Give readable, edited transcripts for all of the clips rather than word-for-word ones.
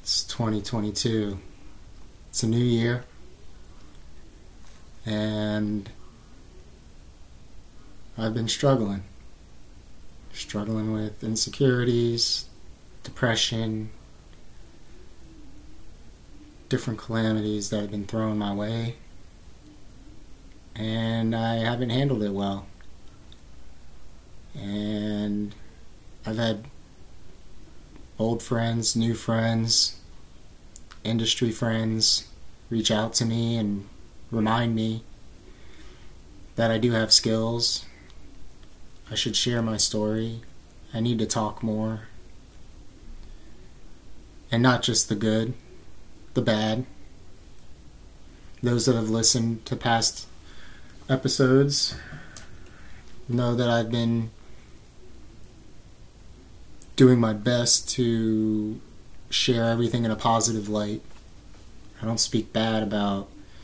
It's 2022. It's a new year, and I've been struggling with insecurities, depression, different calamities that have been thrown my way, and I haven't handled it well. And I've had old friends, new friends, industry friends reach out to me and remind me that I do have skills. I should share my story. I need to talk more. And not just the good, the bad. Those that have listened to past episodes know that I've been doing my best to share everything in a positive light. I don't speak bad about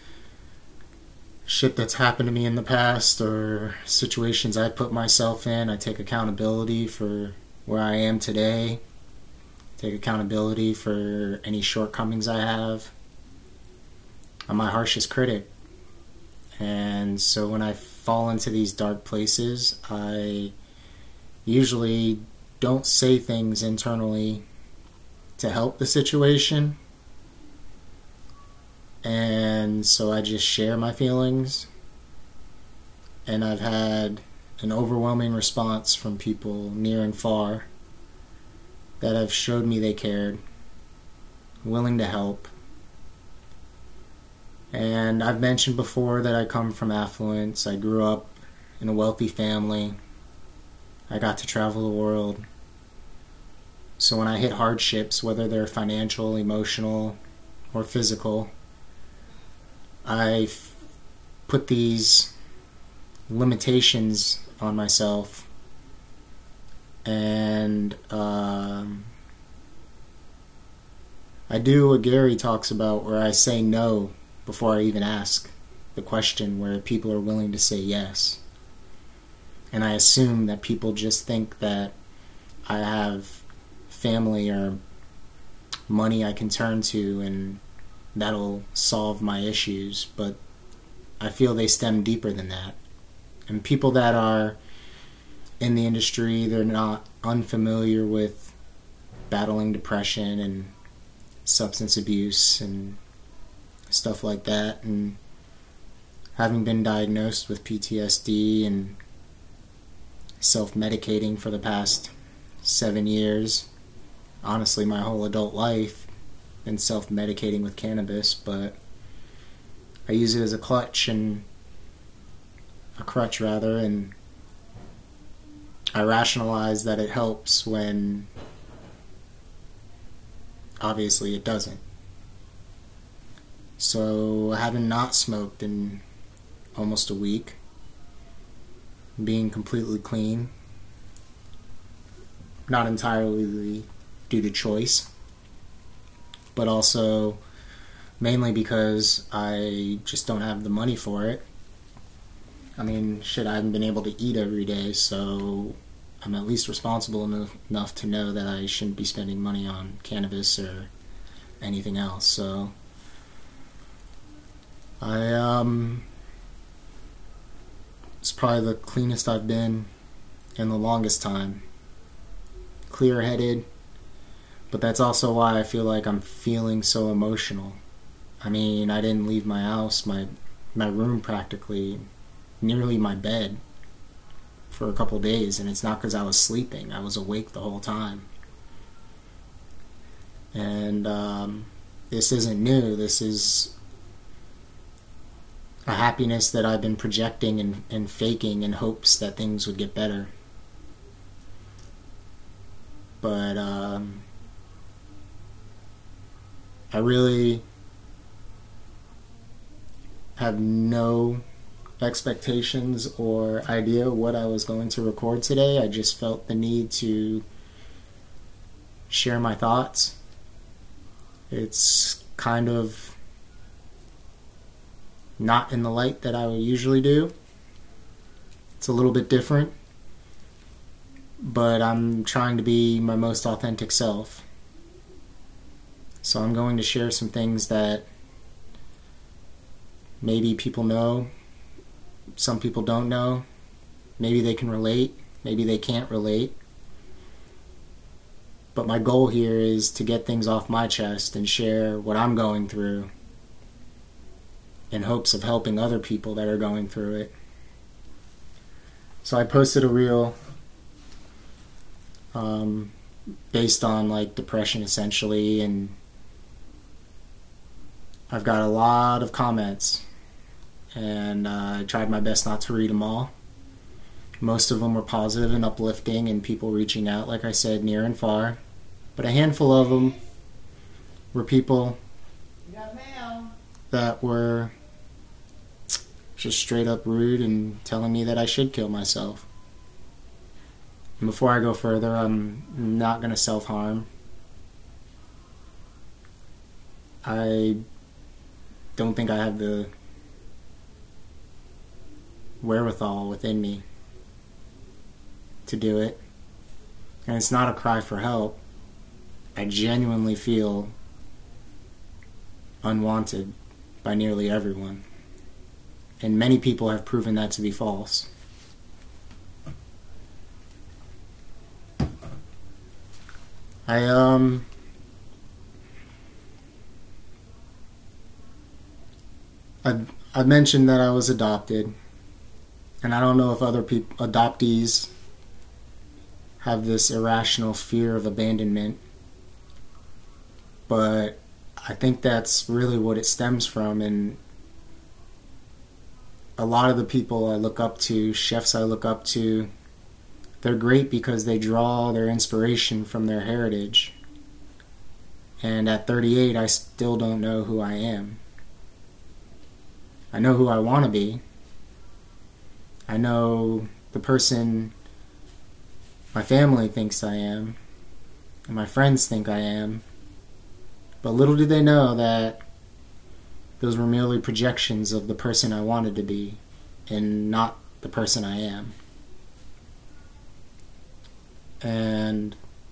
shit that's happened to me in the past or situations I put myself in. I take accountability for where I am today. Take accountability for any shortcomings I have. I'm my harshest critic. And so when I fall into these dark places, I usually don't say things internally to help the situation. And so I just share my feelings. And I've had an overwhelming response from people near and far that have showed me they cared, willing to help. And I've mentioned before that I come from affluence. I grew up in a wealthy family. I got to travel the world. So when I hit hardships, whether they're financial, emotional, or physical, I put these limitations on myself, and I do what Gary talks about, where I say no before I even ask the question, where people are willing to say yes. And I assume that people just think that I have family or money I can turn to and that'll solve my issues, but I feel they stem deeper than that. And people that are in the industry, they're not unfamiliar with battling depression and substance abuse and stuff like that, and having been diagnosed with PTSD and self-medicating for the past 7 years, honestly my whole adult life, been self-medicating with cannabis, but I use it as a crutch, and I rationalize that it helps when obviously it doesn't. So having not smoked in almost a week, being completely clean, not entirely due to choice, but also mainly because I just don't have the money for it. I mean, shit, I haven't been able to eat every day, so I'm at least responsible enough to know that I shouldn't be spending money on cannabis or anything else. So it's probably the cleanest I've been in the longest time. Clear-headed, but that's also why I feel like I'm feeling so emotional. I mean, I didn't leave my house, my room practically, nearly my bed, for a couple days, and it's not because I was sleeping. I was awake the whole time. And this isn't new. This is a happiness that I've been projecting and faking in hopes that things would get better. But I really have no expectations or idea what I was going to record today. I just felt the need to share my thoughts. It's kind of not in the light that I would usually do. It's a little bit different, but I'm trying to be my most authentic self. So I'm going to share some things that maybe people know, some people don't know. Maybe they can relate, maybe they can't relate. But my goal here is to get things off my chest and share what I'm going through in hopes of helping other people that are going through it. So I posted a reel based on like depression essentially, and I've got a lot of comments, and I tried my best not to read them all. Most of them were positive and uplifting, and people reaching out, like I said, near and far. But a handful of them were people that were just straight up rude and telling me that I should kill myself. And before I go further, I'm not going to self-harm. I don't think I have the wherewithal within me to do it. And it's not a cry for help. I genuinely feel unwanted by nearly everyone. And many people have proven that to be false. I mentioned that I was adopted, and I don't know if other adoptees have this irrational fear of abandonment, but I think that's really what it stems from. And a lot of the people I look up to, chefs I look up to, they're great because they draw their inspiration from their heritage. And at 38, I still don't know who I am. I know who I want to be. I know the person my family thinks I am, and my friends think I am. But little did they know that those were merely projections of the person I wanted to be, and not the person I am. And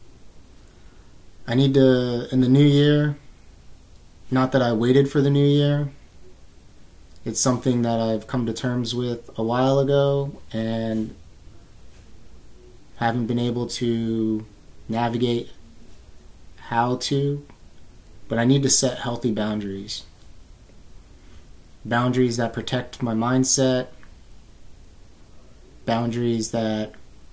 I need to, in the new year, not that I waited for the new year, it's something that I've come to terms with a while ago and haven't been able to navigate how to, but I need to set healthy boundaries. Boundaries that protect my mindset, boundaries that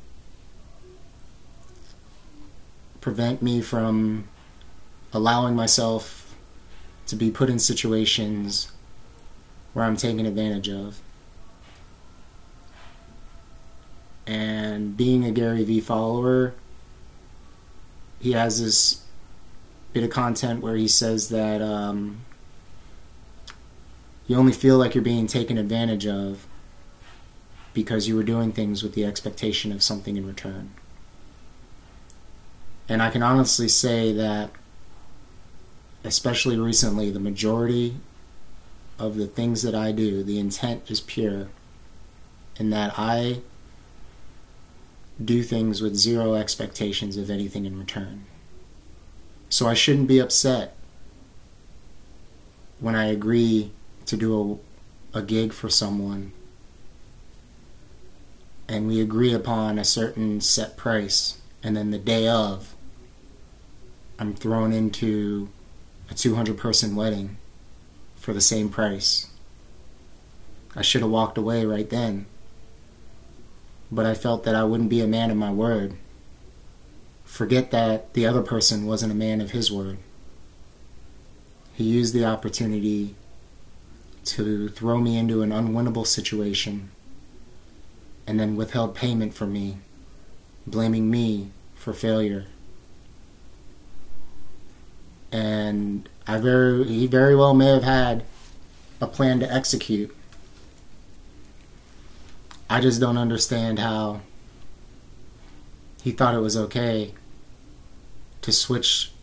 prevent me from allowing myself to be put in situations where I'm taken advantage of. And being a Gary Vee follower, he has this bit of content where he says that you only feel like you're being taken advantage of because you were doing things with the expectation of something in return. And I can honestly say that, especially recently, the majority of the things that I do, the intent is pure, in that I do things with zero expectations of anything in return. So I shouldn't be upset when I agree to do a gig for someone and we agree upon a certain set price, and then the day of, I'm thrown into a 200-person wedding for the same price. I should have walked away right then. But I felt that I wouldn't be a man of my word. Forget that the other person wasn't a man of his word. He used the opportunity to throw me into an unwinnable situation and then withheld payment from me, blaming me for failure. And he very well may have had a plan to execute. I just don't understand how he thought it was okay to switch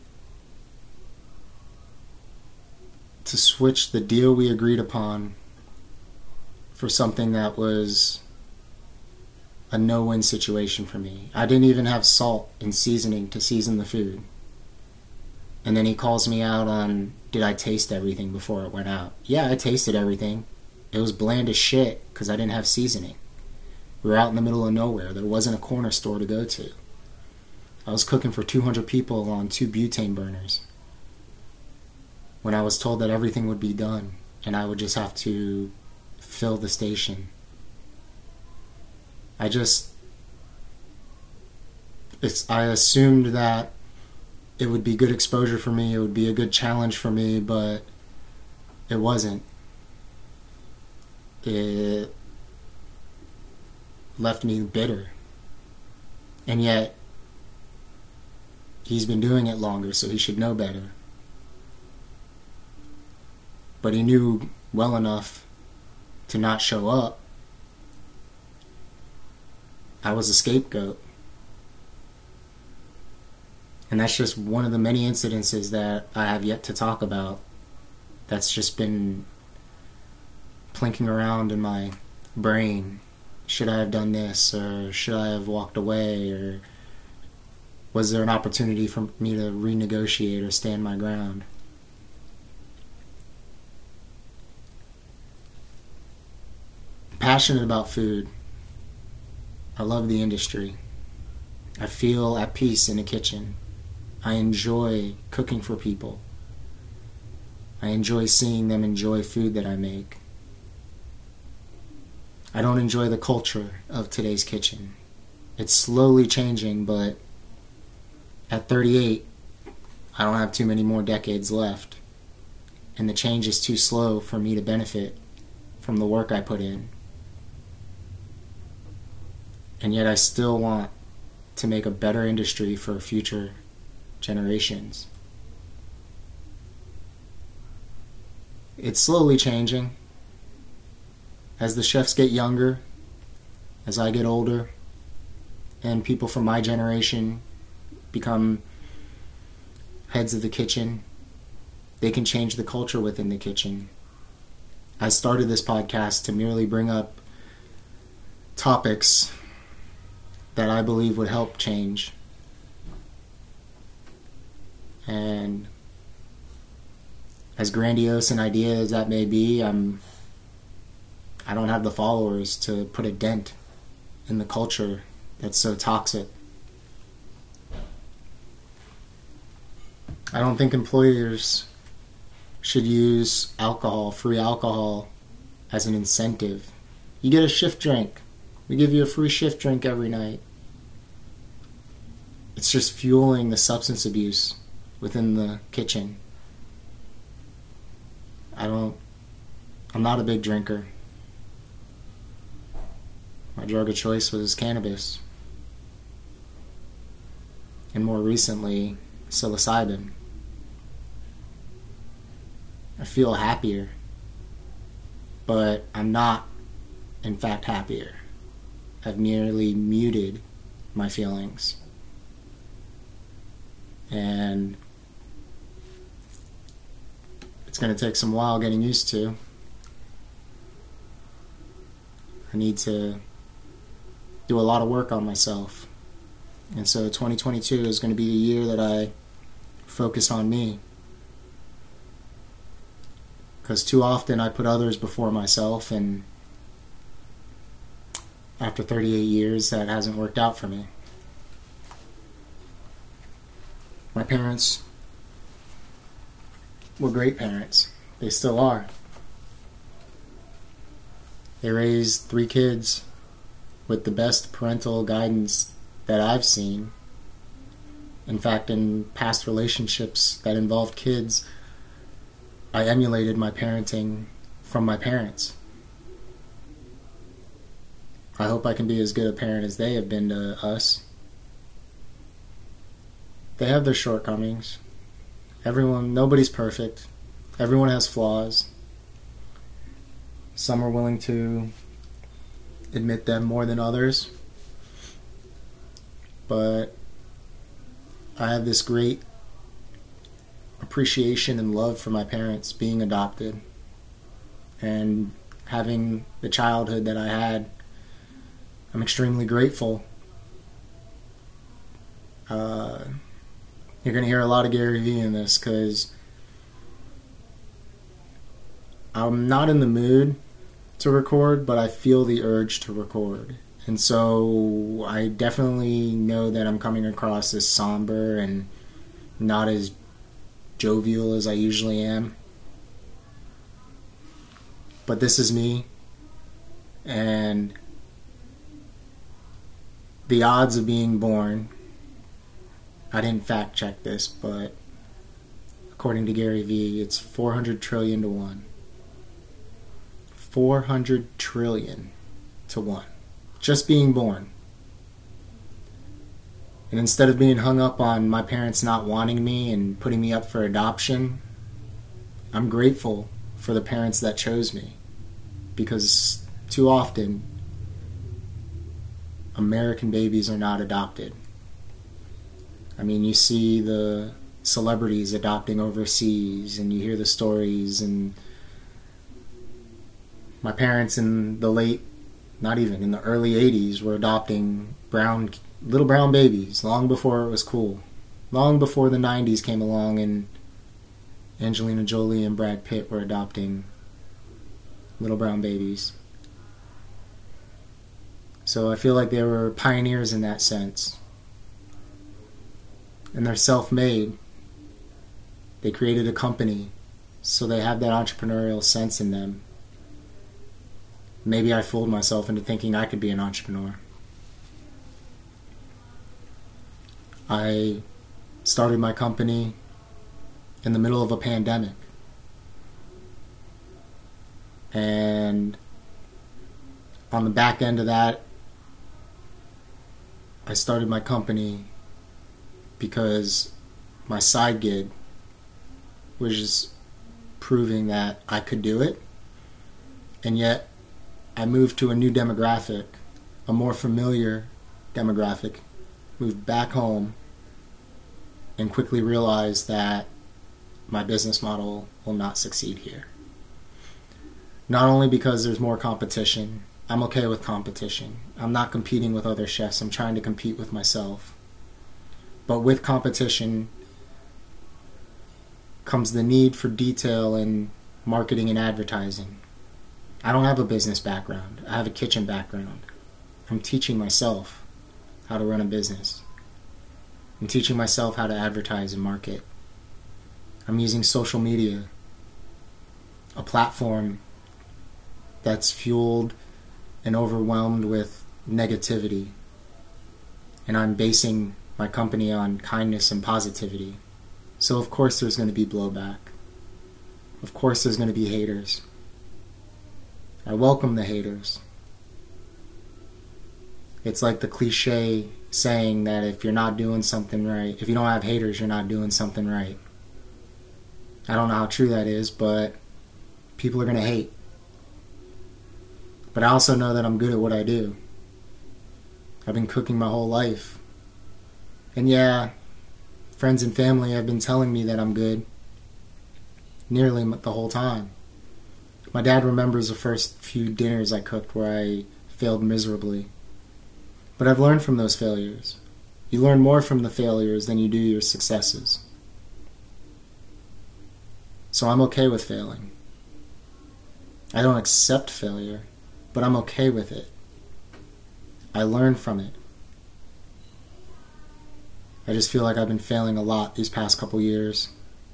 the deal we agreed upon for something that was a no-win situation for me. I didn't even have salt and seasoning to season the food. And then he calls me out on, did I taste everything before it went out? Yeah, I tasted everything. It was bland as shit because I didn't have seasoning. We were out in the middle of nowhere. There wasn't a corner store to go to. I was cooking for 200 people on 2 butane burners when I was told that everything would be done and I would just have to fill the station. I assumed that it would be good exposure for me, it would be a good challenge for me, but it wasn't. It left me bitter. And yet, he's been doing it longer, so he should know better. But he knew well enough to not show up. I was a scapegoat. And that's just one of the many incidences that I have yet to talk about that's just been plinking around in my brain. Should I have done this, or should I have walked away, or was there an opportunity for me to renegotiate or stand my ground? Passionate about food. I love the industry. I feel at peace in the kitchen. I enjoy cooking for people. I enjoy seeing them enjoy food that I make. I don't enjoy the culture of today's kitchen. It's slowly changing, but at 38, I don't have too many more decades left. And the change is too slow for me to benefit from the work I put in. And yet I still want to make a better industry for future generations. It's slowly changing. As the chefs get younger, as I get older, and people from my generation become heads of the kitchen, they can change the culture within the kitchen. I started this podcast to merely bring up topics that I believe would help change. And as grandiose an idea as that may be, I don't have the followers to put a dent in the culture that's so toxic. I don't think employers should use alcohol, free alcohol, as an incentive. You get a shift drink. We give you a free shift drink every night. It's just fueling the substance abuse within the kitchen. I'm not a big drinker. My drug of choice was cannabis. And more recently, psilocybin. I feel happier. But I'm not, in fact, happier. I've merely muted my feelings. And it's going to take some while getting used to. I need to do a lot of work on myself. And so 2022 is going to be the year that I focus on me. Because too often I put others before myself, and after 38 years that hasn't worked out for me. My parents were great parents. They still are. They raised 3 kids with the best parental guidance that I've seen. In fact, in past relationships that involved kids, I emulated my parenting from my parents. I hope I can be as good a parent as they have been to us. They have their shortcomings. Nobody's perfect. Everyone has flaws. Some are willing to admit them more than others. But I have this great appreciation and love for my parents being adopted and having the childhood that I had. I'm extremely grateful. You're going to hear a lot of Gary Vee in this because I'm not in the mood to record, but I feel the urge to record. And so I definitely know that I'm coming across as somber and not as jovial as I usually am. But this is me. And the odds of being born, I didn't fact check this, but according to Gary Vee, it's 400 trillion to 1. 400 trillion to 1. Just being born. And instead of being hung up on my parents not wanting me and putting me up for adoption, I'm grateful for the parents that chose me. Because too often, American babies are not adopted. I mean, you see the celebrities adopting overseas, and you hear the stories, and my parents in the in the early 80s were adopting little brown babies long before it was cool. Long before the 90s came along and Angelina Jolie and Brad Pitt were adopting little brown babies. So I feel like they were pioneers in that sense. And they're self-made. They created a company, so they have that entrepreneurial sense in them. Maybe I fooled myself into thinking I could be an entrepreneur. I started my company in the middle of a pandemic. And on the back end of that, I started my company because my side gig was just proving that I could do it. And yet, I moved to a new demographic, a more familiar demographic, moved back home, and quickly realized that my business model will not succeed here. Not only because there's more competition, I'm okay with competition. I'm not competing with other chefs, I'm trying to compete with myself. But with competition comes the need for detail in marketing and advertising. I don't have a business background. I have a kitchen background. I'm teaching myself how to run a business. I'm teaching myself how to advertise and market. I'm using social media, a platform that's fueled and overwhelmed with negativity. And I'm basing my company on kindness and positivity. So of course there's going to be blowback. Of course there's going to be haters. I welcome the haters. It's like the cliche saying that if you're not doing something right, if you don't have haters, you're not doing something right. I don't know how true that is, but people are going to hate. But I also know that I'm good at what I do. I've been cooking my whole life. And yeah, friends and family have been telling me that I'm good nearly the whole time. My dad remembers the first few dinners I cooked where I failed miserably. But I've learned from those failures. You learn more from the failures than you do your successes. So I'm okay with failing. I don't accept failure, but I'm okay with it. I learn from it. I just feel like I've been failing a lot these past couple years.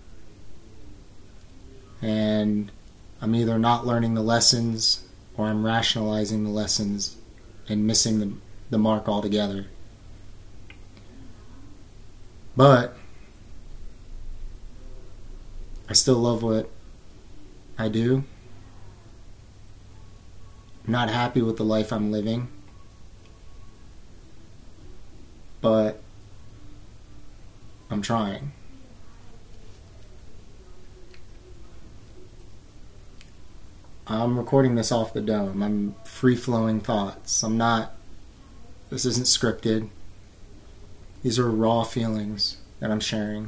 And I'm either not learning the lessons or I'm rationalizing the lessons and missing the mark altogether. But I still love what I do. I'm not happy with the life I'm living. But I'm trying. I'm recording this off the dome. I'm free-flowing thoughts. This isn't scripted. These are raw feelings that I'm sharing.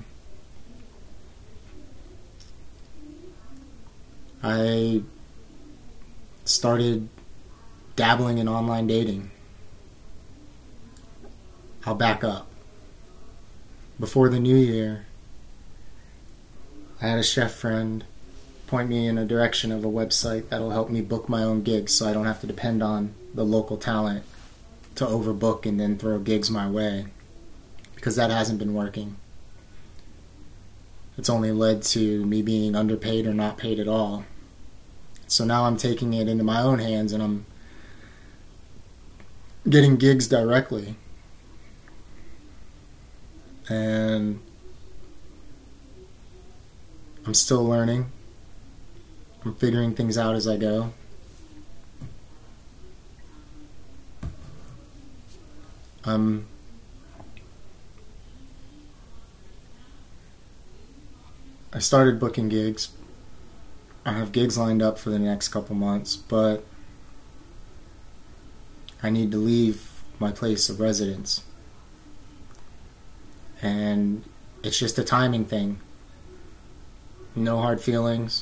I started dabbling in online dating. I'll back up. before the new year, I had a chef friend point me in a direction of a website that'll help me book my own gigs so I don't have to depend on the local talent to overbook and then throw gigs my way, because that hasn't been working. It's only led to me being underpaid or not paid at all. So now I'm taking it into my own hands and I'm getting gigs directly. And I'm still learning. I'm figuring things out as I go. I started booking gigs. I have gigs lined up for the next couple months, but I need to leave my place of residence. And it's just a timing thing. No hard feelings.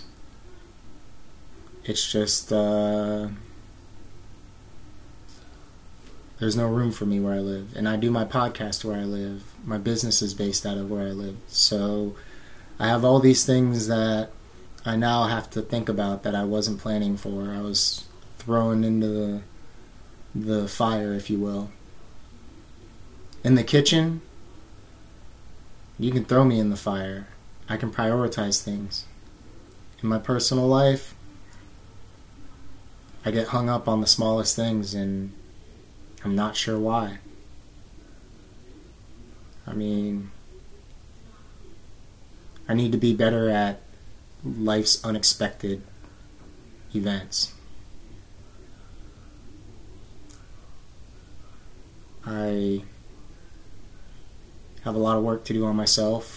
It's just, there's no room for me where I live. And I do my podcast where I live. My business is based out of where I live. So I have all these things that I now have to think about that I wasn't planning for. I was thrown into the fire, if you will. In the kitchen, you can throw me in the fire. I can prioritize things. In my personal life, I get hung up on the smallest things and I'm not sure why. I mean, I need to be better at life's unexpected events. I have a lot of work to do on myself.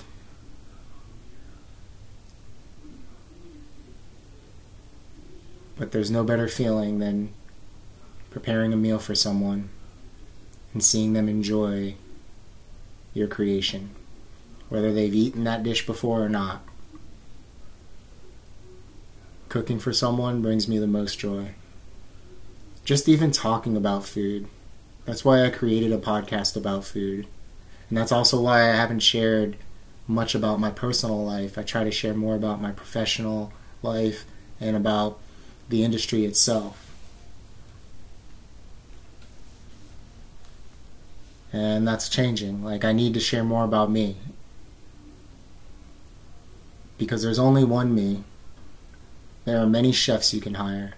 But there's no better feeling than preparing a meal for someone and seeing them enjoy your creation, whether they've eaten that dish before or not. Cooking for someone brings me the most joy. Just even talking about food. That's why I created a podcast about food. And that's also why I haven't shared much about my personal life. I try to share more about my professional life and about the industry itself. And that's changing. Like, I need to share more about me. Because there's only one me. There are many chefs you can hire.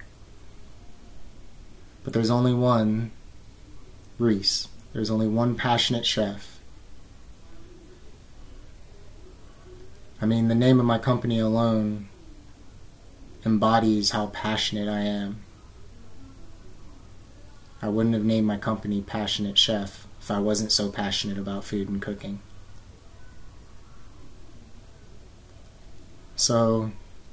But there's only one Reese. There's only one passionate chef. I mean, the name of my company alone embodies how passionate I am. I wouldn't have named my company Passionate Chef if I wasn't so passionate about food and cooking. So,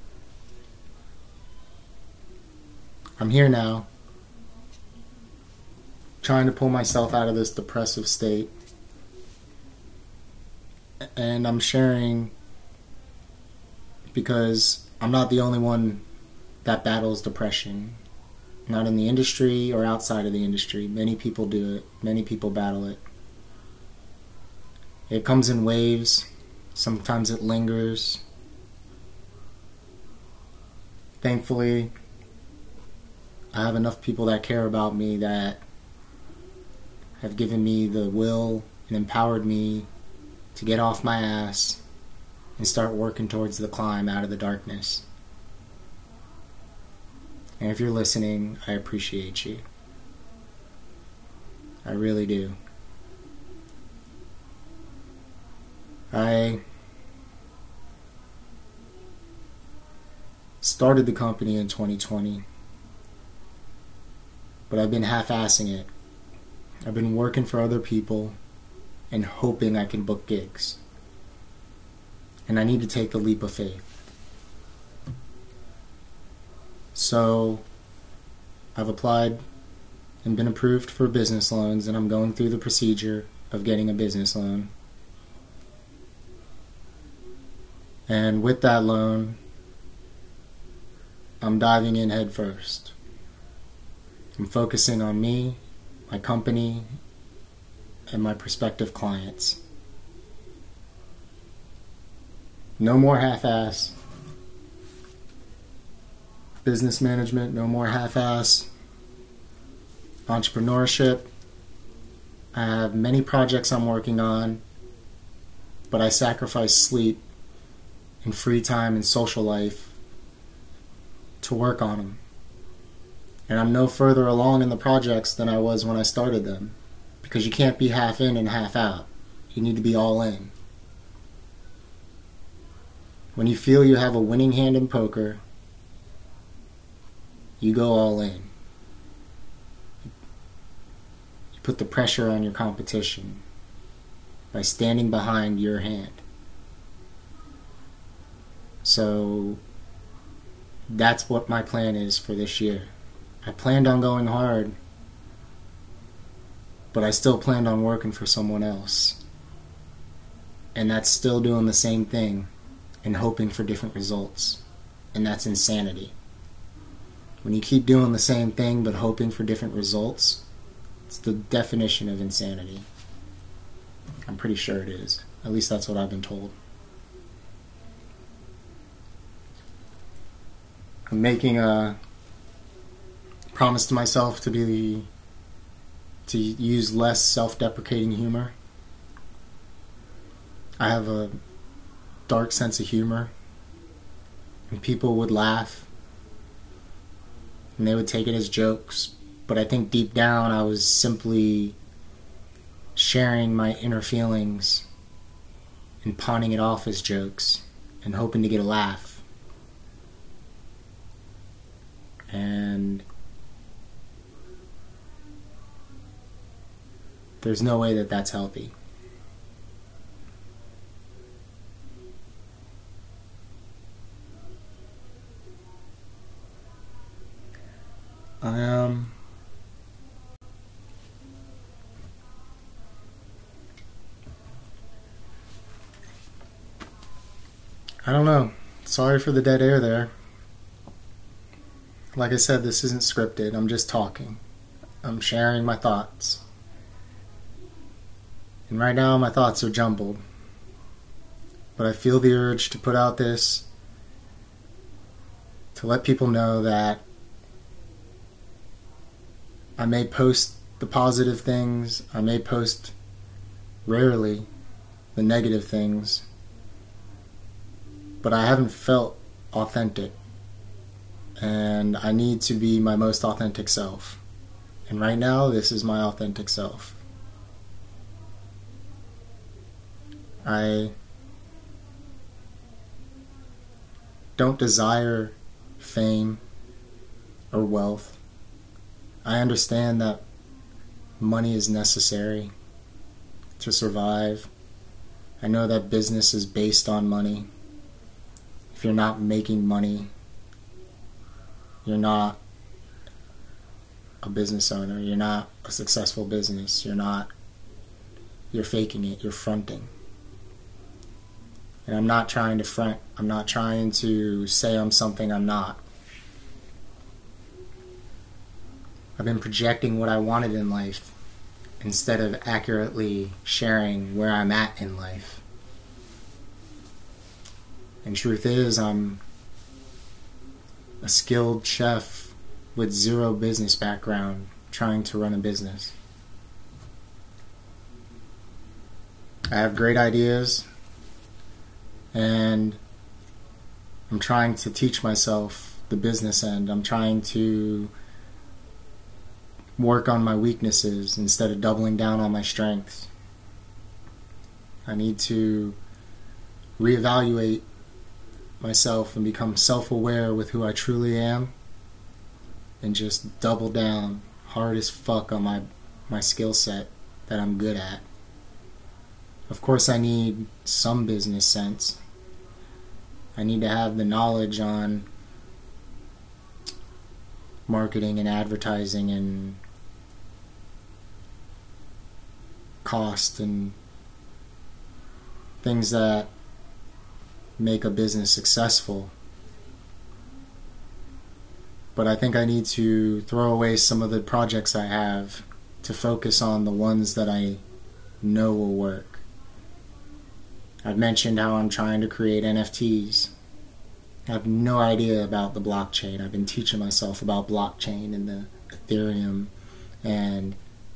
I'm here now, trying to pull myself out of this depressive state. And I'm sharing because I'm not the only one that battles depression. Not in the industry or outside of the industry. Many people do it. Many people battle it. It comes in waves. Sometimes it lingers. Thankfully, I have enough people that care about me that have given me the will and empowered me to get off my ass and start working towards the climb out of the darkness. And if you're listening, I appreciate you. I really do. I started the company in 2020, but I've been half-assing it. I've been working for other people and hoping I can book gigs. And I need to take the leap of faith. So, I've applied and been approved for business loans, and I'm going through the procedure of getting a business loan. And with that loan, I'm diving in head first. I'm focusing on me, my company, and my prospective clients. No more half-ass business management, no more half-ass entrepreneurship. I have many projects I'm working on, but I sacrifice sleep and free time and social life to work on them. And I'm no further along in the projects than I was when I started them, because you can't be half in and half out. You need to be all in. When you feel you have a winning hand in poker, you go all in. You put the pressure on your competition by standing behind your hand. So that's what my plan is for this year. I planned on going hard, but I still planned on working for someone else. And that's still doing the same thing and hoping for different results. And that's insanity. When you keep doing the same thing but hoping for different results, it's the definition of insanity. I'm pretty sure it is. At least that's what I've been told. I'm making a promise to myself to use less self-deprecating humor. I have a dark sense of humor, and people would laugh and they would take it as jokes, but I think deep down I was simply sharing my inner feelings and pawning it off as jokes and hoping to get a laugh. And there's no way that that's healthy. I don't know. Sorry for the dead air there. Like I said, this isn't scripted. I'm just talking. I'm sharing my thoughts. And right now my thoughts are jumbled. But I feel the urge to put out this, to let people know that I may post the positive things, I may post rarely the negative things, but I haven't felt authentic, and I need to be my most authentic self. And right now, this is my authentic self. I don't desire fame or wealth. I understand that money is necessary to survive. I know that business is based on money. If you're not making money, you're not a business owner. You're not a successful business. You're faking it. You're fronting. And I'm not trying to front. I'm not trying to say I'm something I'm not. I've been projecting what I wanted in life instead of accurately sharing where I'm at in life. And truth is, I'm a skilled chef with zero business background trying to run a business. I have great ideas, and I'm trying to teach myself the business end. I'm trying to work on my weaknesses instead of doubling down on my strengths. I need to reevaluate myself and become self-aware with who I truly am, and just double down hard as fuck on my skill set that I'm good at. Of course I need some business sense. I need to have the knowledge on marketing and advertising and cost and things that make a business successful. But I think I need to throw away some of the projects I have to focus on the ones that I know will work. I've mentioned how I'm trying to create NFTs. I have no idea about the blockchain. I've been teaching myself about blockchain and the Ethereum and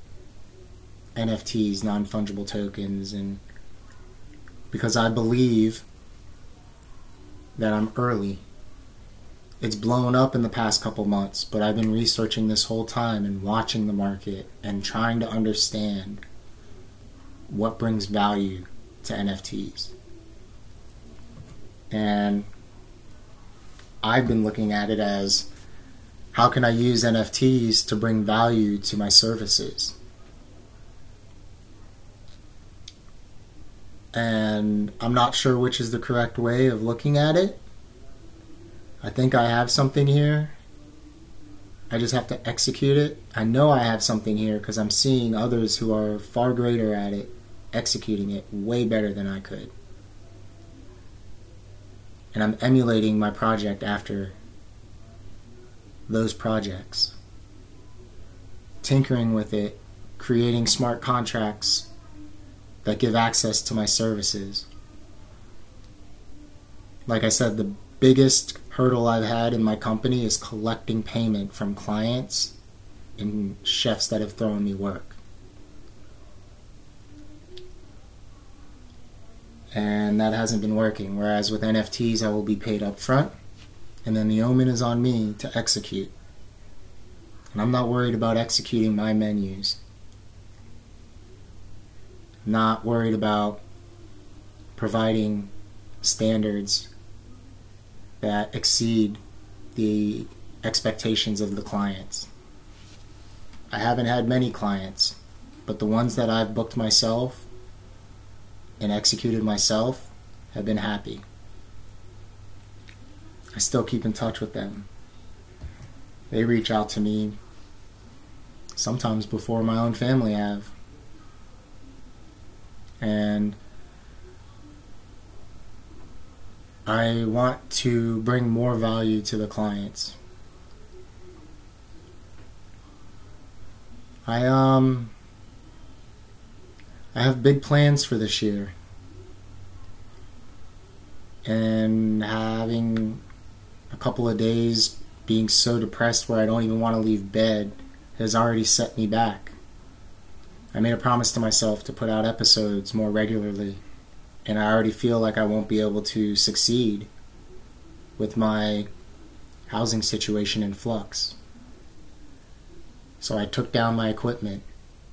NFTs, non-fungible tokens, and because I believe that I'm early. It's blown up in the past couple months, but I've been researching this whole time and watching the market and trying to understand what brings value to NFTs. And I've been looking at it as, how can I use NFTs to bring value to my services? And I'm not sure which is the correct way of looking at it. I think I have something here. I just have to execute it. I know I have something here because I'm seeing others who are far greater at it, executing it way better than I could. And I'm emulating my project after those projects. Tinkering with it, creating smart contracts that give access to my services. Like I said, the biggest hurdle I've had in my company is collecting payment from clients and chefs that have thrown me work. And that hasn't been working. Whereas with NFTs, I will be paid up front, and then the omen is on me to execute. And I'm not worried about executing my menus. I'm not worried about providing standards that exceed the expectations of the clients. I haven't had many clients, but the ones that I've booked myself and executed myself have been happy. I still keep in touch with them. They reach out to me sometimes before my own family have. And I want to bring more value to the clients. I have big plans for this year. And having a couple of days being so depressed where I don't even want to leave bed has already set me back. I made a promise to myself to put out episodes more regularly, and I already feel like I won't be able to succeed with my housing situation in flux. So I took down my equipment,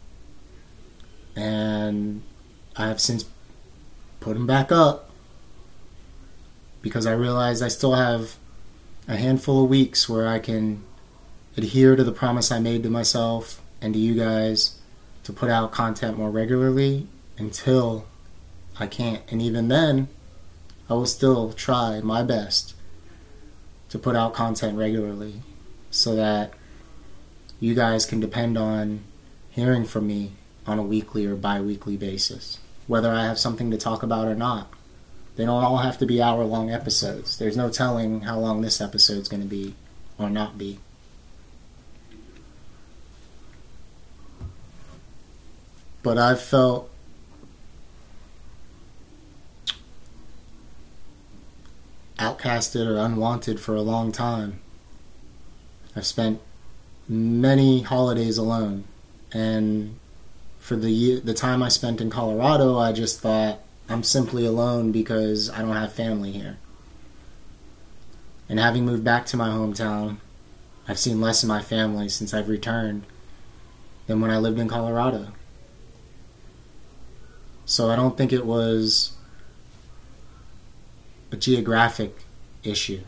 and I have since put them back up because I realized I still have a handful of weeks where I can adhere to the promise I made to myself and to you guys to put out content more regularly until I can't. And even then, I will still try my best to put out content regularly so that you guys can depend on hearing from me on a weekly or bi-weekly basis, whether I have something to talk about or not. They don't all have to be hour-long episodes. There's no telling how long this episode's going to be or not be. But I've felt outcasted or unwanted for a long time. I've spent many holidays alone, and for the time I spent in Colorado, I just thought I'm simply alone because I don't have family here. And having moved back to my hometown, I've seen less of my family since I've returned than when I lived in Colorado. So I don't think it was a geographic issue.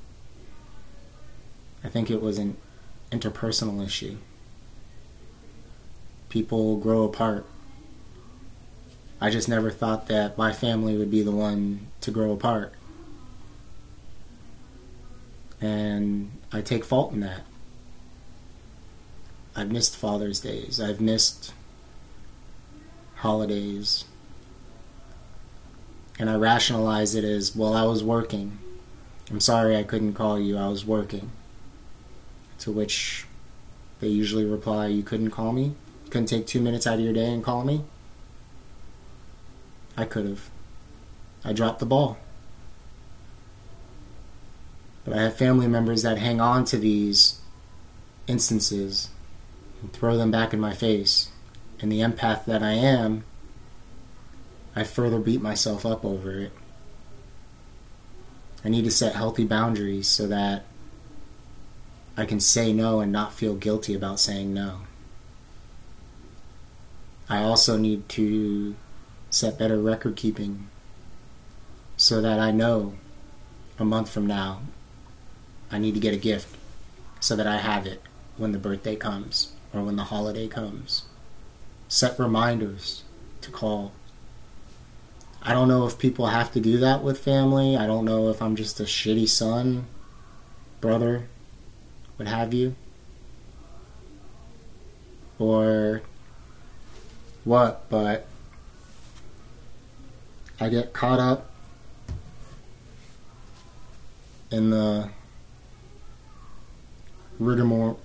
I think it was an interpersonal issue. People grow apart. I just never thought that my family would be the one to grow apart. And I take fault in that. I've missed Father's Days. I've missed holidays. And I rationalize it as, well, I was working. I'm sorry I couldn't call you. I was working. To which they usually reply, you couldn't call me? You couldn't take 2 minutes out of your day and call me? I could have. I dropped the ball. But I have family members that hang on to these instances and throw them back in my face. And the empath that I am, I further beat myself up over it. I need to set healthy boundaries so that I can say no and not feel guilty about saying no. I also need to set better record keeping so that I know a month from now I need to get a gift so that I have it when the birthday comes or when the holiday comes. Set reminders to call. I don't know if people have to do that with family. I don't know if I'm just a shitty son, brother, what have you, or what, but I get caught up in the rigmarole.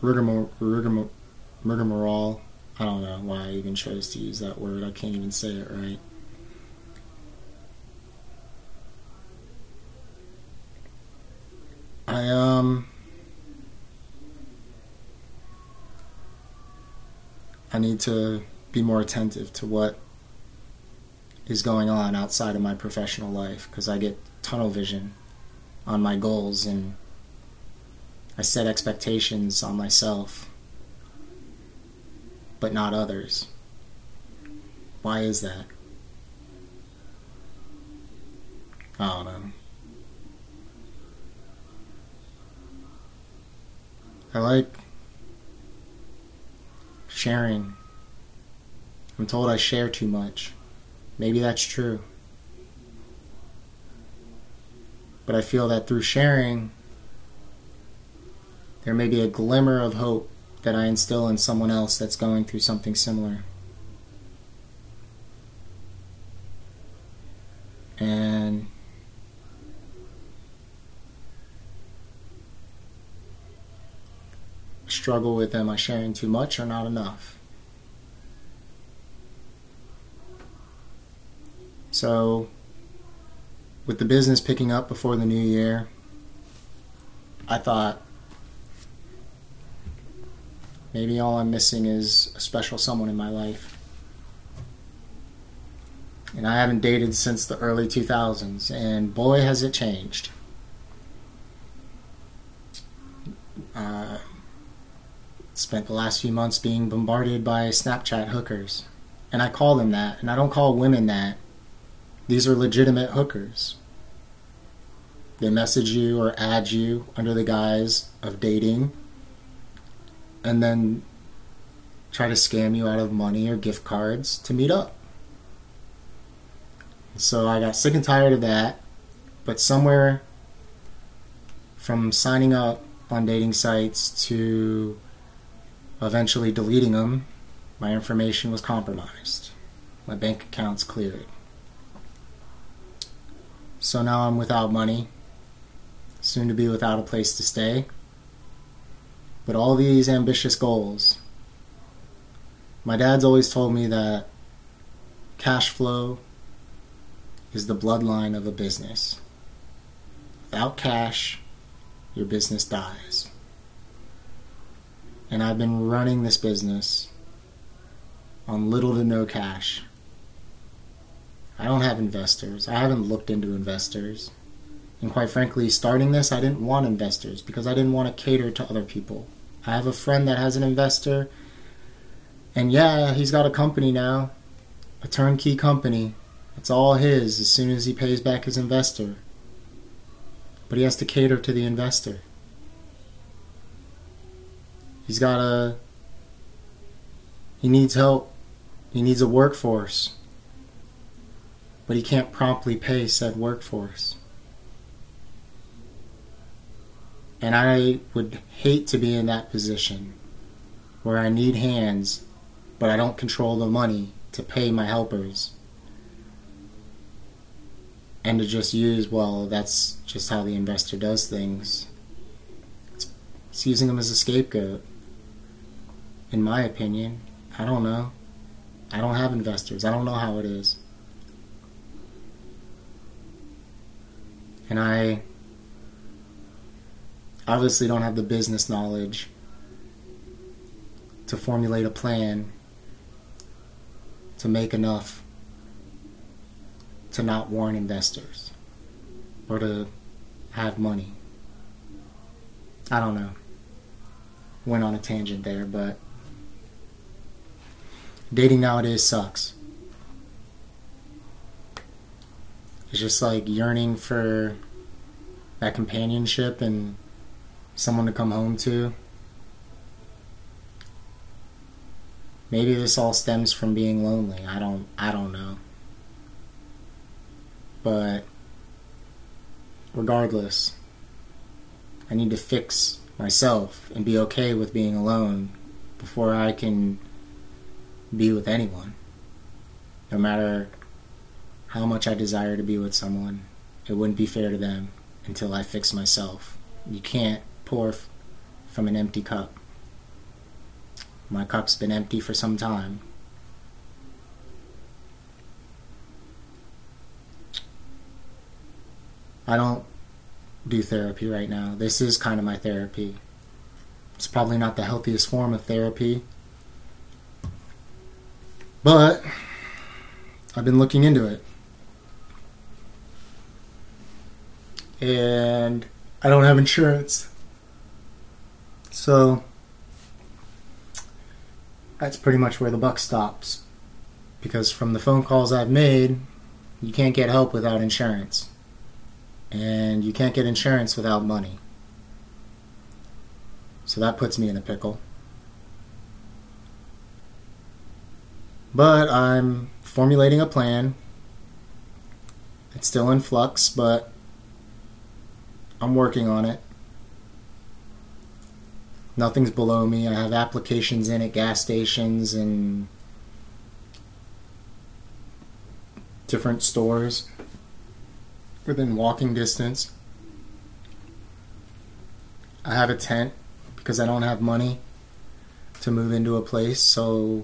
I don't know why I even chose to use that word. I can't even say it right. I need to be more attentive to what is going on outside of my professional life, because I get tunnel vision on my goals and I set expectations on myself but not others. Why is that? I don't know. I like sharing. I'm told I share too much. Maybe that's true. But I feel that through sharing, there may be a glimmer of hope that I instill in someone else that's going through something similar. And I struggle with, am I sharing too much or not enough? So, with the business picking up before the new year, I thought maybe all I'm missing is a special someone in my life. And I haven't dated since the early 2000s, and boy has it changed. Spent the last few months being bombarded by Snapchat hookers. And I call them that, and I don't call women that. These are legitimate hookers. They message you or add you under the guise of dating and then try to scam you out of money or gift cards to meet up. So I got sick and tired of that, but somewhere from signing up on dating sites to eventually deleting them, my information was compromised. My bank accounts cleared. So now I'm without money, soon to be without a place to stay. But all these ambitious goals, my dad's always told me that cash flow is the bloodline of a business. Without cash, your business dies. And I've been running this business on little to no cash. I don't have investors. I haven't looked into investors. And quite frankly, starting this, I didn't want investors because I didn't want to cater to other people. I have a friend that has an investor, and yeah, he's got a company now, a turnkey company. It's all his as soon as he pays back his investor. But he has to cater to the investor. He needs help. He needs a workforce. But he can't promptly pay said workforce. And I would hate to be in that position where I need hands, but I don't control the money to pay my helpers. And to just use, well, that's just how the investor does things. It's using them as a scapegoat. In my opinion, I don't know. I don't have investors. I don't know how it is. And I obviously don't have the business knowledge to formulate a plan to make enough to not warn investors or to have money. I don't know. Went on a tangent there, but dating nowadays sucks. It's just like yearning for that companionship and someone to come home to. Maybe this all stems from being lonely. I don't know. But regardless, I need to fix myself and be okay with being alone before I can be with anyone. No matter how much I desire to be with someone, it wouldn't be fair to them until I fix myself. You can't pour from an empty cup. My cup's been empty for some time. I don't do therapy right now. This is kind of my therapy. It's probably not the healthiest form of therapy, but I've been looking into it. And I don't have insurance. So that's pretty much where the buck stops. Because from the phone calls I've made, you can't get help without insurance. And you can't get insurance without money. So that puts me in a pickle. But I'm formulating a plan. It's still in flux, but I'm working on it. Nothing's below me. I have applications in at gas stations and different stores within walking distance. I have a tent because I don't have money to move into a place, so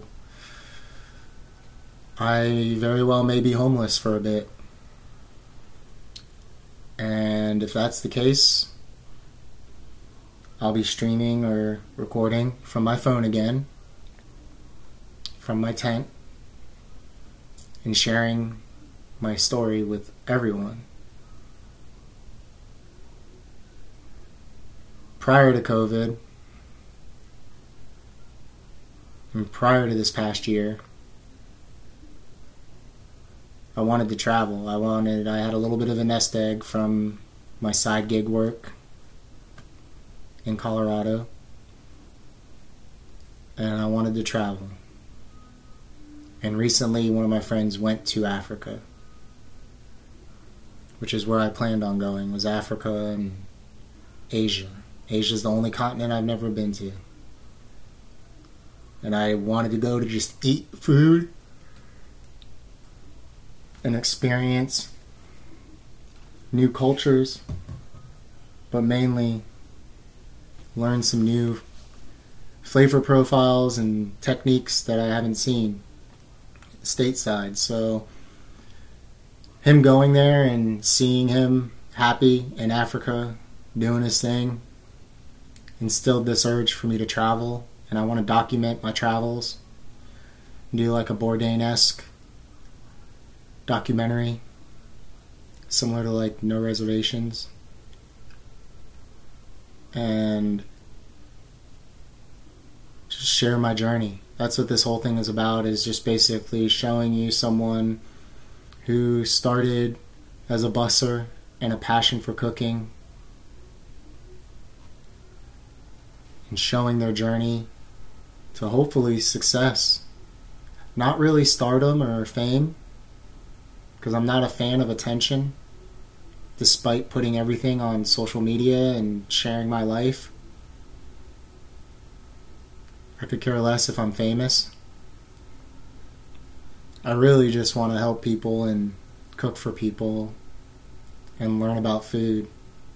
I very well may be homeless for a bit. And if that's the case, I'll be streaming or recording from my phone again, from my tent, and sharing my story with everyone. Prior to COVID, and prior to this past year, I wanted to travel. I had a little bit of a nest egg from my side gig work in Colorado, and I wanted to travel. And recently one of my friends went to Africa, which is where I planned on going, was Africa and Asia. Asia's the only continent I've never been to. And I wanted to go to just eat food and experience new cultures, but mainly learn some new flavor profiles and techniques that I haven't seen stateside. So him going there and seeing him happy in Africa doing his thing instilled this urge for me to travel, and I want to document my travels, do like a Bourdain-esque documentary similar to like No Reservations, and just share my journey. That's what this whole thing is about, is just basically showing you someone who started as a busser and a passion for cooking, and showing their journey to hopefully success. Not really stardom or fame, because I'm not a fan of attention, despite putting everything on social media and sharing my life. I could care less if I'm famous. I really just want to help people and cook for people and learn about food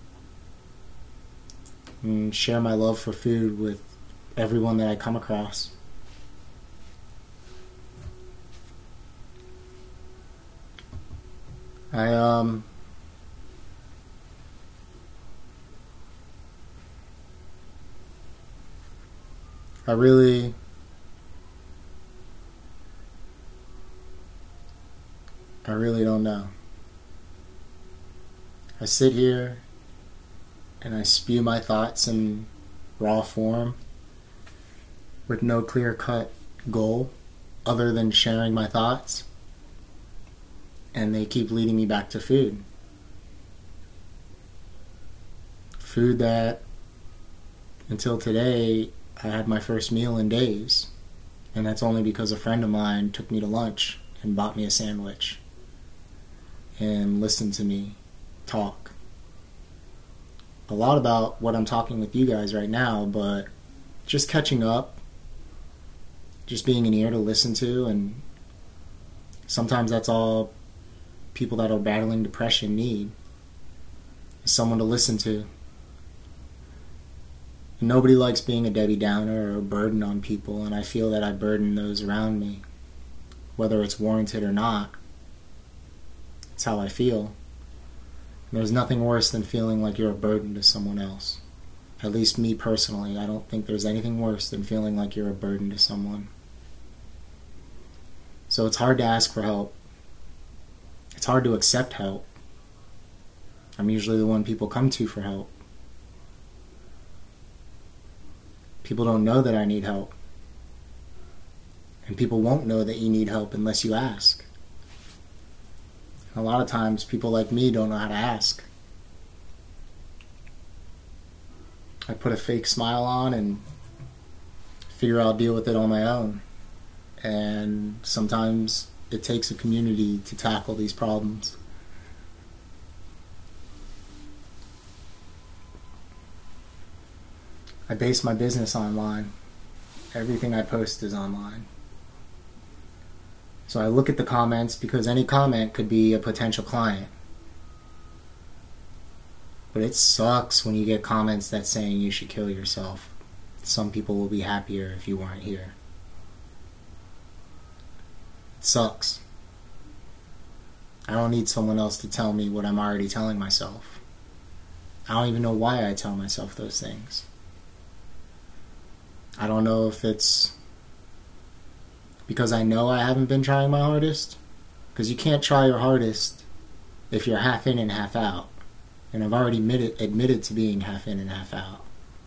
and share my love for food with everyone that I come across. I I really don't know. I sit here and I spew my thoughts in raw form with no clear-cut goal other than sharing my thoughts, and they keep leading me back to food. Food that, until today, I had my first meal in days, and that's only because a friend of mine took me to lunch and bought me a sandwich and listened to me talk. A lot about what I'm talking with you guys right now, but just catching up, just being an ear to listen to, and sometimes that's all people that are battling depression need, is someone to listen to. And nobody likes being a Debbie Downer or a burden on people, and I feel that I burden those around me, whether it's warranted or not. It's how I feel. And there's nothing worse than feeling like you're a burden to someone else. At least me personally, I don't think there's anything worse than feeling like you're a burden to someone. So it's hard to ask for help. It's hard to accept help. I'm usually the one people come to for help. People don't know that I need help. And people won't know that you need help unless you ask. A lot of times, people like me don't know how to ask. I put a fake smile on and figure I'll deal with it on my own. And sometimes it takes a community to tackle these problems. I base my business online. Everything I post is online. So I look at the comments because any comment could be a potential client. But it sucks when you get comments that saying you should kill yourself. Some people will be happier if you weren't here. It sucks. I don't need someone else to tell me what I'm already telling myself. I don't even know why I tell myself those things. I don't know if it's because I know I haven't been trying my hardest. Because you can't try your hardest if you're half in and half out. And I've already admitted to being half in and half out.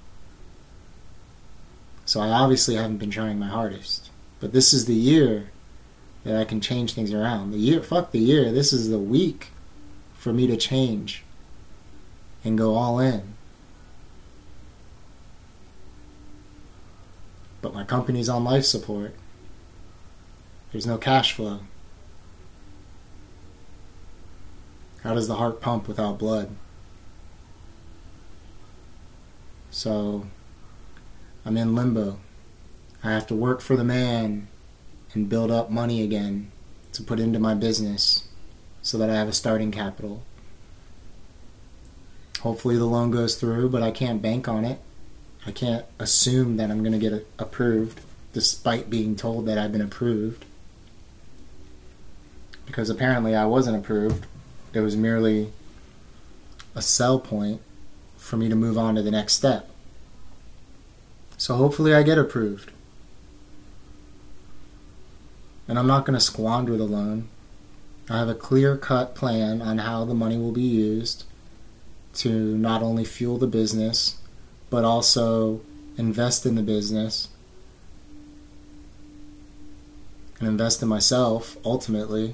So I obviously haven't been trying my hardest. But this is the year that I can change things around. Fuck the year. This is the week for me to change and go all in. But my company's on life support. There's no cash flow. How does the heart pump without blood? So I'm in limbo. I have to work for the man and build up money again to put into my business so that I have a starting capital. Hopefully the loan goes through, but I can't bank on it. I can't assume that I'm going to get approved despite being told that I've been approved. Because apparently I wasn't approved. It was merely a sell point for me to move on to the next step. So hopefully I get approved. And I'm not going to squander the loan. I have a clear-cut plan on how the money will be used to not only fuel the business, but also invest in the business and invest in myself, ultimately.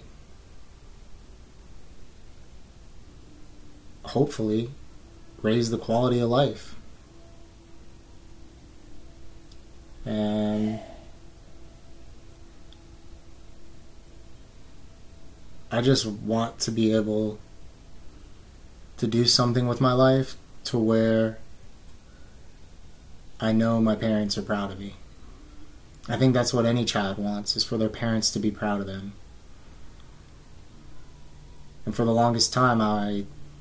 Hopefully, raise the quality of life. And I just want to be able to do something with my life to where I know my parents are proud of me. I think that's what any child wants, is for their parents to be proud of them. And for the longest time, I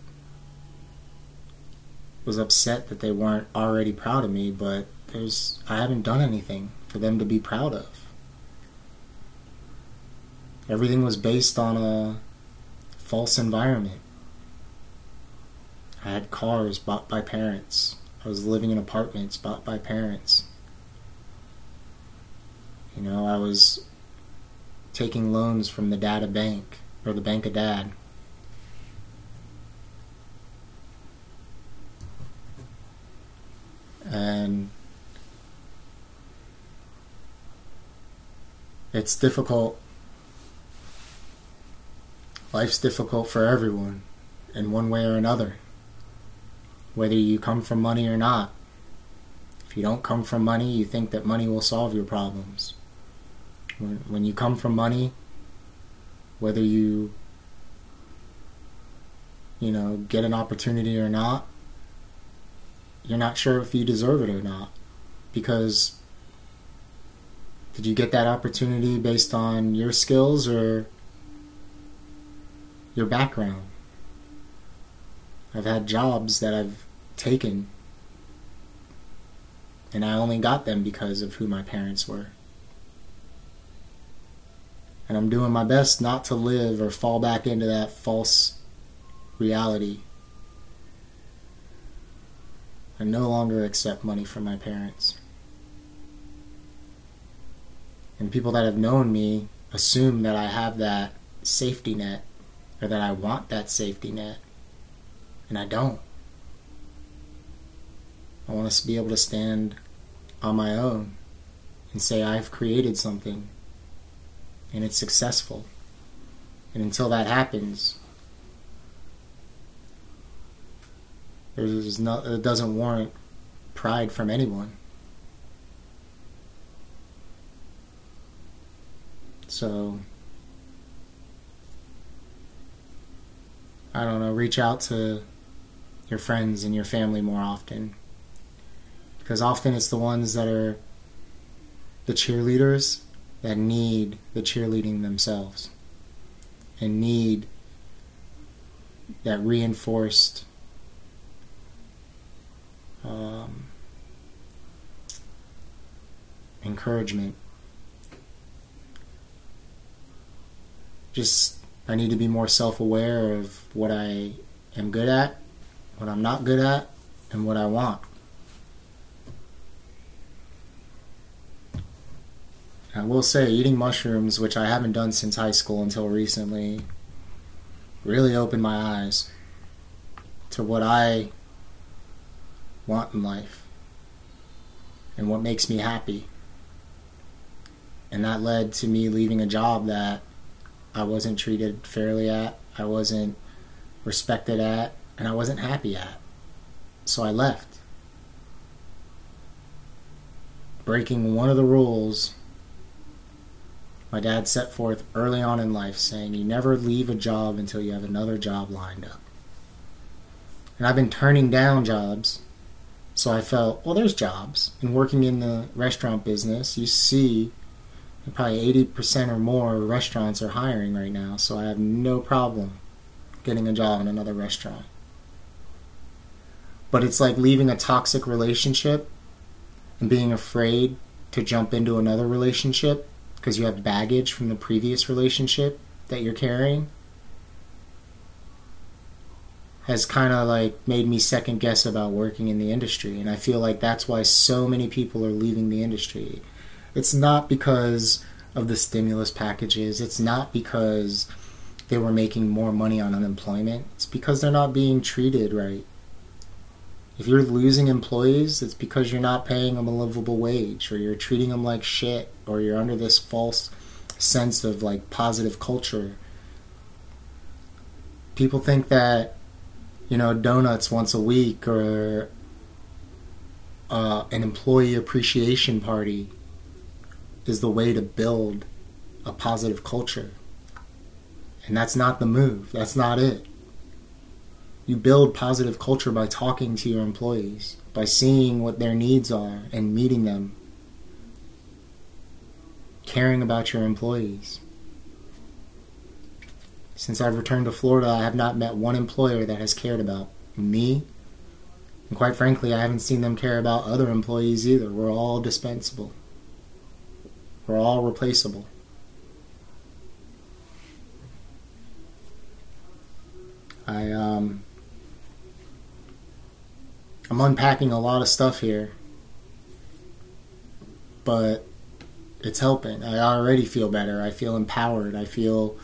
was upset that they weren't already proud of me, but I haven't done anything for them to be proud of. Everything was based on a false environment. I had cars bought by parents. I was living in apartments bought by parents. I was taking loans from the Dada Bank, or the Bank of Dad. And it's difficult. Life's difficult for everyone in one way or another, whether you come from money or not. If you don't come from money, you think that money will solve your problems. When you come from money, whether you get an opportunity or not, you're not sure if you deserve it or not. Because did you get that opportunity based on your skills or your background? I've had jobs that I've taken, and I only got them because of who my parents were. And I'm doing my best not to live or fall back into that false reality. I no longer accept money from my parents. And people that have known me assume that I have that safety net, or that I want that safety net. And I don't. I want to be able to stand on my own and say I've created something and it's successful. And until that happens, it doesn't warrant pride from anyone. So, I don't know, reach out to your friends and your family more often. Because often it's the ones that are the cheerleaders that need the cheerleading themselves and need that reinforced encouragement. I need to be more self-aware of what I am good at, what I'm not good at, and what I want. I will say, eating mushrooms, which I haven't done since high school until recently, really opened my eyes to what I want in life and what makes me happy. And that led to me leaving a job that I wasn't treated fairly at, I wasn't respected at, and I wasn't happy at. So I left. Breaking one of the rules my dad set forth early on in life, saying you never leave a job until you have another job lined up. And I've been turning down jobs, so I felt, well, there's jobs. And working in the restaurant business, you see probably 80% or more restaurants are hiring right now, so I have no problem getting a job in another restaurant. But it's like leaving a toxic relationship and being afraid to jump into another relationship because you have baggage from the previous relationship that you're carrying, has kind of like made me second guess about working in the industry. And I feel like that's why so many people are leaving the industry. It's not because of the stimulus packages. It's not because they were making more money on unemployment. It's because they're not being treated right. If you're losing employees, it's because you're not paying them a livable wage, or you're treating them like shit, or you're under this false sense of like positive culture. People think that, donuts once a week, or an employee appreciation party is the way to build a positive culture. And that's not the move. That's not it. You build positive culture by talking to your employees, by seeing what their needs are and meeting them, caring about your employees. Since I've returned to Florida, I have not met one employer that has cared about me. And quite frankly, I haven't seen them care about other employees either. We're all dispensable. We're all replaceable. I'm unpacking a lot of stuff here, but it's helping. I already feel better. I feel empowered. I feel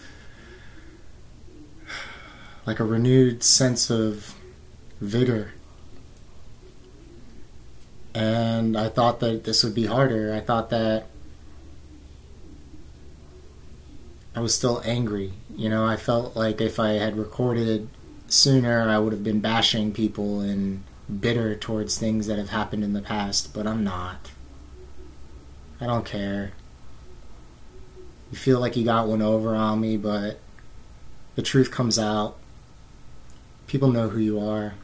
like a renewed sense of vigor. And I thought that this would be harder. I thought that I was still angry. I felt like if I had recorded sooner, I would have been bashing people and bitter towards things that have happened in the past, but I'm not. I don't care. You feel like you got one over on me, but the truth comes out. People know who you are.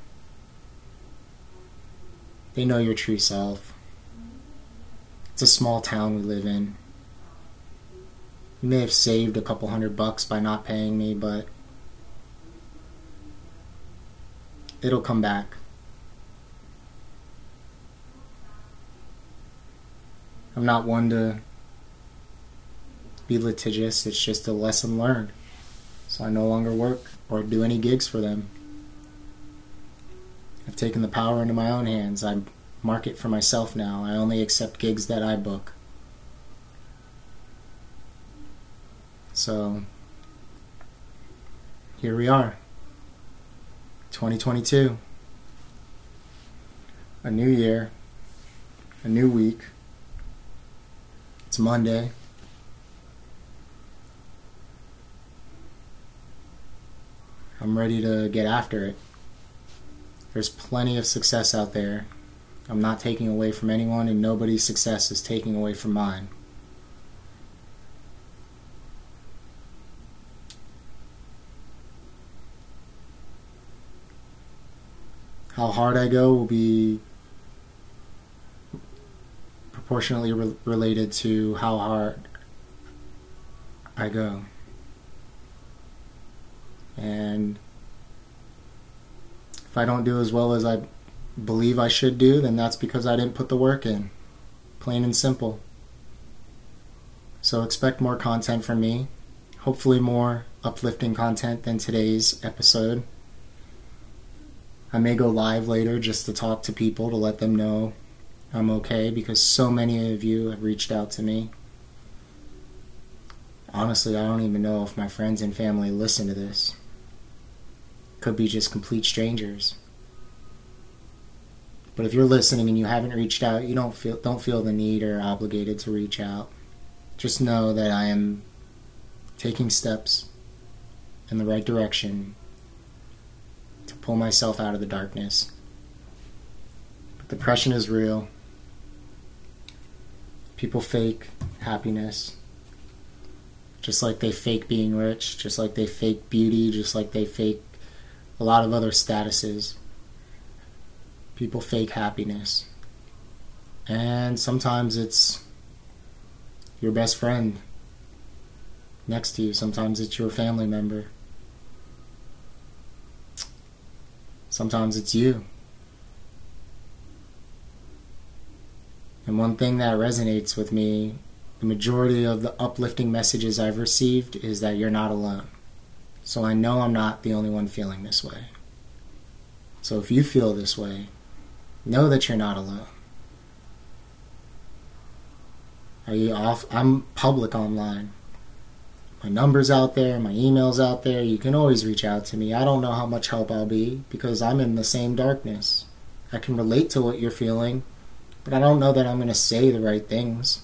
They know your true self. It's a small town we live in. You may have saved a couple $100 by not paying me, but it'll come back. I'm not one to be litigious. It's just a lesson learned. So I no longer work or do any gigs for them. I've taken the power into my own hands. I market for myself now. I only accept gigs that I book. So here we are. 2022. A new year. A new week. It's Monday. I'm ready to get after it. There's plenty of success out there. I'm not taking away from anyone, and nobody's success is taking away from mine. How hard I go will be proportionately related to how hard I go. And if I don't do as well as I believe I should do, then that's because I didn't put the work in. Plain and simple. So expect more content from me. Hopefully more uplifting content than today's episode. I may go live later just to talk to people to let them know I'm okay, because so many of you have reached out to me. Honestly, I don't even know if my friends and family listen to this. Could be just complete strangers. But if you're listening and you haven't reached out, you don't feel the need or obligated to reach out. Just know that I am taking steps in the right direction to pull myself out of the darkness. But depression is real. People fake happiness. Just like they fake being rich, just like they fake beauty, just like they fake a lot of other statuses. People fake happiness. And sometimes it's your best friend next to you. Sometimes it's your family member. Sometimes it's you. And one thing that resonates with me, the majority of the uplifting messages I've received, is that you're not alone. So I know I'm not the only one feeling this way. So if you feel this way, know that you're not alone. I'm public online. My number's out there, my email's out there. You can always reach out to me. I don't know how much help I'll be because I'm in the same darkness. I can relate to what you're feeling, but I don't know that I'm going to say the right things.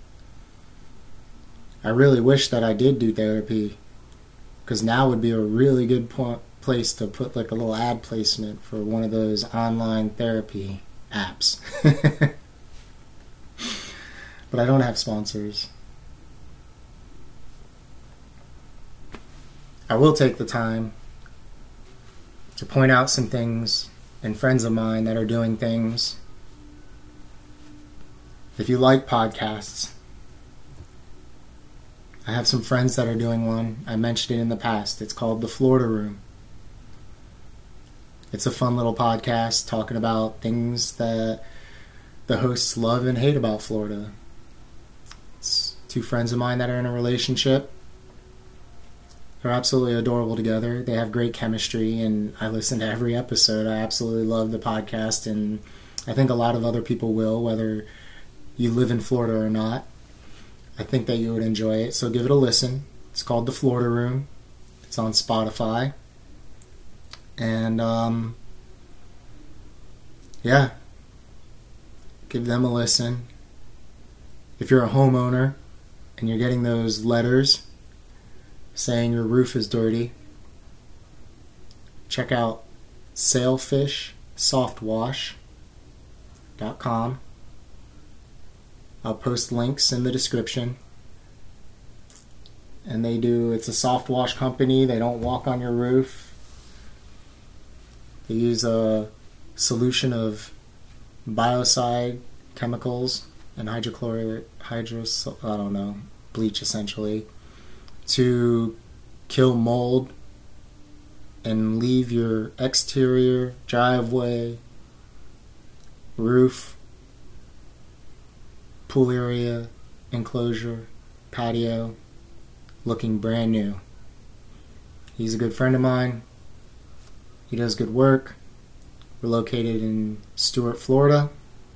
I really wish that I did do therapy, because now would be a really good place to put like a little ad placement for one of those online therapy apps. But I don't have sponsors. I will take the time to point out some things and friends of mine that are doing things. If you like podcasts, I have some friends that are doing one. I mentioned it in the past. It's called The Florida Room. It's a fun little podcast talking about things that the hosts love and hate about Florida. It's two friends of mine that are in a relationship. They're absolutely adorable together. They have great chemistry, and I listen to every episode. I absolutely love the podcast, and I think a lot of other people will, whether you live in Florida or not. I think that you would enjoy it, so give it a listen. It's called The Florida Room. It's on Spotify. And, yeah, give them a listen. If you're a homeowner and you're getting those letters saying your roof is dirty, check out sailfishsoftwash.com. I'll post links in the description. And it's a soft wash company. They don't walk on your roof. They use a solution of biocide chemicals and bleach essentially, to kill mold and leave your exterior, driveway, roof, pool area, enclosure, patio looking brand new. He's a good friend of mine. He does good work. We're located in Stuart, Florida.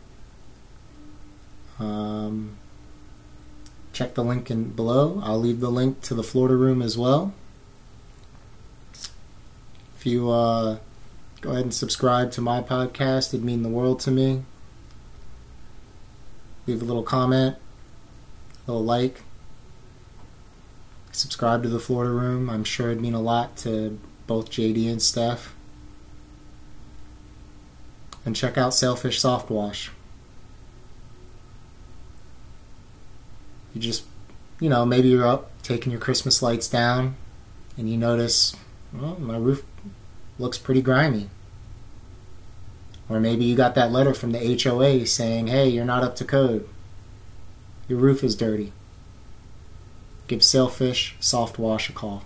Check the link below. I'll leave the link to the Florida Room as well. If you go ahead and subscribe to my podcast, it'd mean the world to me. Leave a little comment, a little like. Subscribe to the Florida Room. I'm sure it'd mean a lot to both JD and Steph. And check out Sailfish Soft Wash. You just, maybe you're up taking your Christmas lights down and you notice, well, my roof looks pretty grimy. Or maybe you got that letter from the HOA saying, hey, you're not up to code. Your roof is dirty. Give Sailfish Soft Wash a call.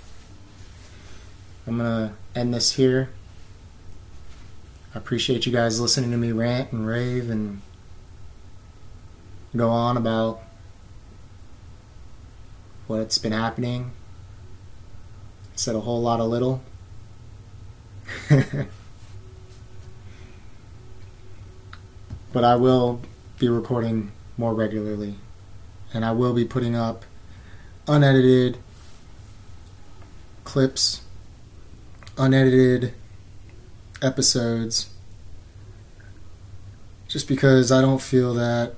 I'm going to end this here. I appreciate you guys listening to me rant and rave and go on about what's been happening. I said a whole lot of little. But I will be recording more regularly. And I will be putting up unedited clips, unedited episodes, just because I don't feel that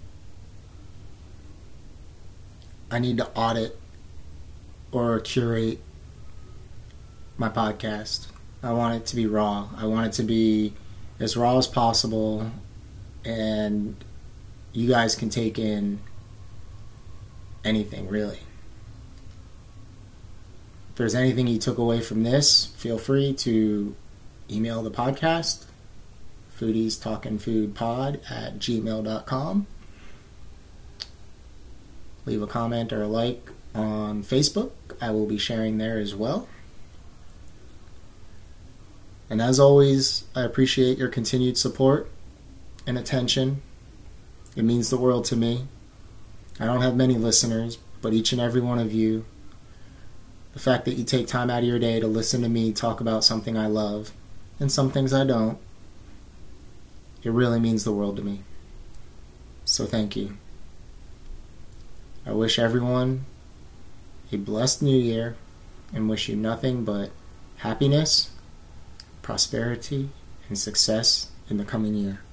I need to audit or curate my podcast. I want it to be raw. I want it to be as raw as possible, and you guys can take in anything, really. If there's anything you took away from this, feel free to email the podcast, foodiestalkingfoodpod@gmail.com. Leave a comment or a like on Facebook. I will be sharing there as well. And as always, I appreciate your continued support and attention. It means the world to me. I don't have many listeners, but each and every one of you, the fact that you take time out of your day to listen to me talk about something I love, and some things I don't, it really means the world to me. So thank you. I wish everyone a blessed new year and wish you nothing but happiness, prosperity, and success in the coming year.